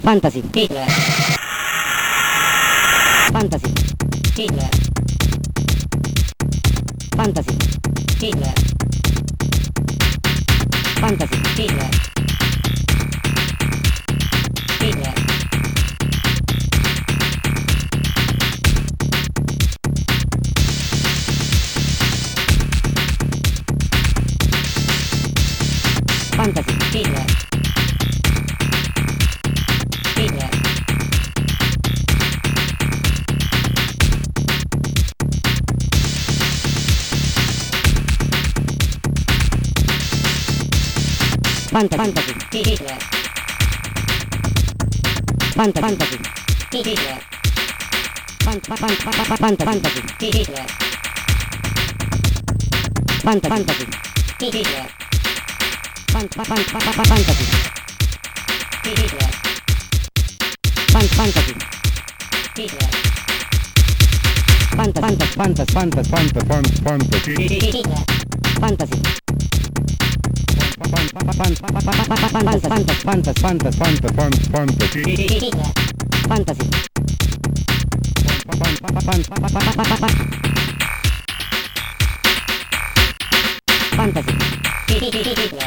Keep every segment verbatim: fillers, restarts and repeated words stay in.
Fantasy. Hitler. Fantasy. Hitler. Fantasy. Hitler. Fantasy. Hitler. Hitler. Fantasy. Hitler. Hitler. Fantasy. Hitler. Fantasy. Hitler. Fantasy. Hitler. Fantasy. Hitler. Fantasy. Hitler. Fantasy. Hitler. Fantasy. Fantas, fantas, fantas, fantas, fantasy. Hitler. Fantasy. Fantas, fantas, fantas, fantas, fantas, fantasy. Hitler. Fantasy. Fantasy. Hitler.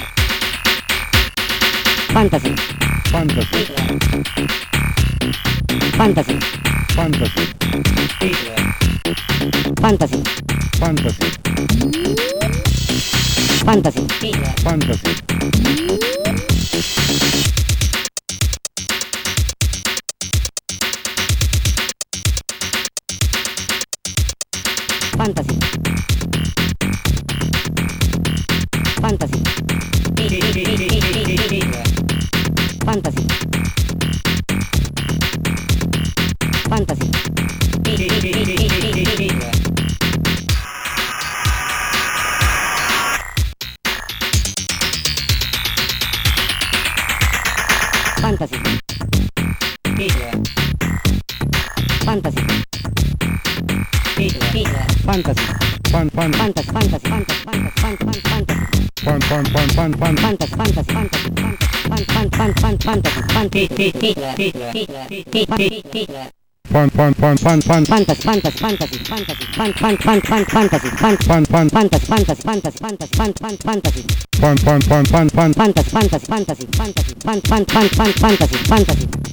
Fantasy. Fantasy, Hitler. Fantasy. fantasy, Hitler. Fantasy. fantasy, Fantasy. Hitler. fantasy. Fantasy. Fantasy. Hitler. Fantasy. Fantasy. Hitler. Fantasy. Hitler. Fantasy. Hitler. Hitler. Fantasy, fan, fan, Fantasy. Fantasy. Fantasy. Fantasy. Fantasy. fan, fan, fan, fan, fan. Fantasy. Fantasy. Fantasy. Fan, fan, fan, fan, fantasy. Fantasy. Hitler. Hitler. Hitler. Hitler. Fan, fan, fan, fan, fan. Fantasy. Fantasy. Fantasy. Fantasy. Fan, fan, fan, fan, fantasy. Fan, Fan, fan, fantasy. Fantasy. Fantasy. Fantasy. Fan, fan, fantasy. fan, fan, fan, fan, fan. Fantasy. Fantasy. Fantasy. Fantasy. Fan, fan, fan, fan, fantasy. Fantasy.